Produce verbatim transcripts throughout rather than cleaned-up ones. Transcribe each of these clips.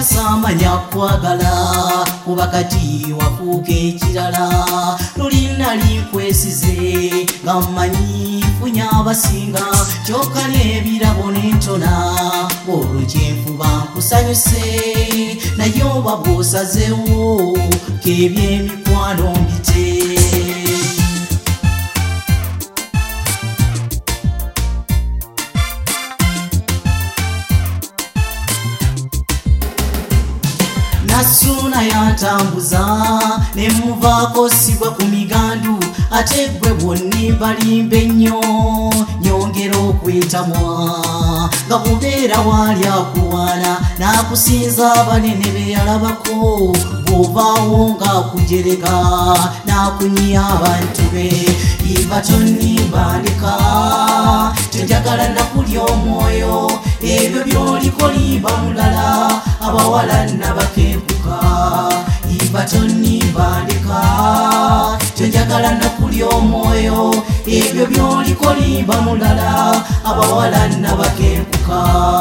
samanya kwagala kuba kati wafuuka ekirala lulina linkwesize nga mmanyi funya abasinga kyokka n'ebirabo n'entona olwo kyenfuba nkusanyuse naye oba bw'osazeewo k'ebyemikwano mbite. Nasuna yantambuza nemuvaako sigwa ku migandu ate gwe bwonnimbalimba ennyo nyongera okwetamwa nga bubeera waali akuwaana n'akusinza abanene be yalabako bw'ovaawo ng'akujereka n'akunyiya abantu be iva tonnimbandika tenjagala nakulya omwoyo ebyo by'oliko limba mulala abawala nabakempuka iva tonnimbandika tenjagala nakulya omwoyo ebyo by'oliko limba mulala abawala nabakempuka.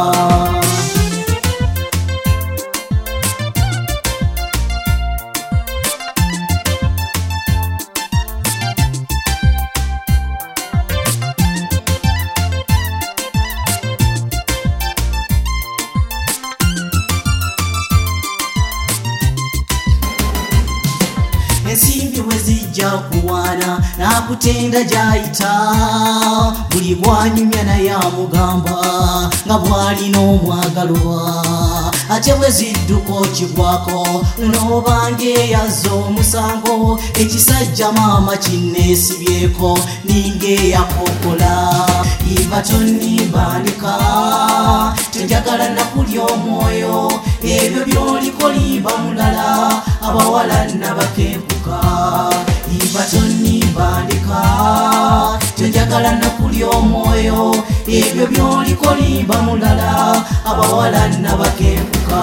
Ensimbi bwe zijja kuwaana n'akutenda gy'ayita buli bwanyumya naye amugamba nga bw'alina omwagalwa ate bwe zidduka okigwako n'obanga eyazza omusango ekisajja maama kinneesibyeko ninga eyakokola iva tonnimbandika tenjagala nakulya omwoyo ebyo by'oliko limba mulala abawala nabakempuka iva tonnimbandika tenjagala nakulya omwoyo ebyo by'oliko limba mulala abawala nabakempuka.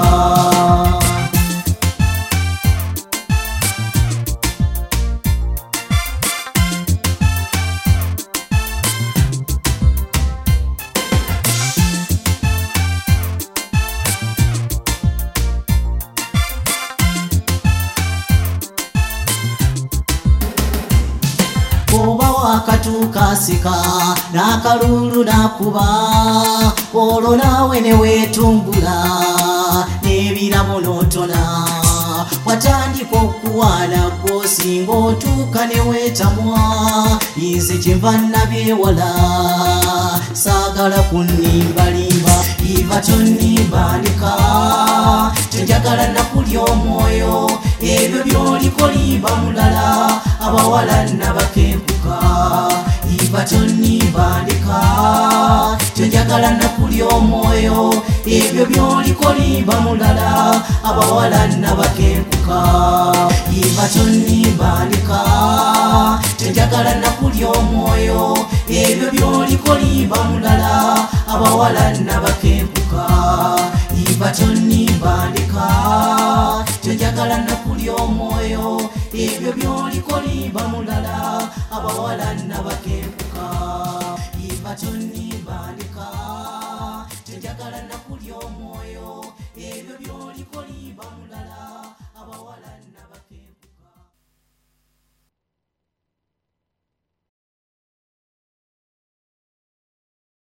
Oba wakatuuka asika n'akalulu n'akuba olwo naawe ne weetumbula n'ebirabo n'otona watandika okuwaana gw'osinga otuuka ne weetamwa nze kyenva nabyewala saagala kunnimbalimba iva tonnimbandika tenjagala nakulya omwoyo ebyo by'oliko limba mulala abawala nabakempuka iva tonnimbandika tenjagala nakulya omwoyo ebyo by'oliko limba mulala abawala nabakempuka iva tonnimbandika tenjagala nakulya omwoyo ebyo by'oliko limba mulala abawala nabakempuka iva tonnimbandika tenjagala nakulya omwoyo ebyo by'oliko limba mulala abawala nabakempuka iva tonni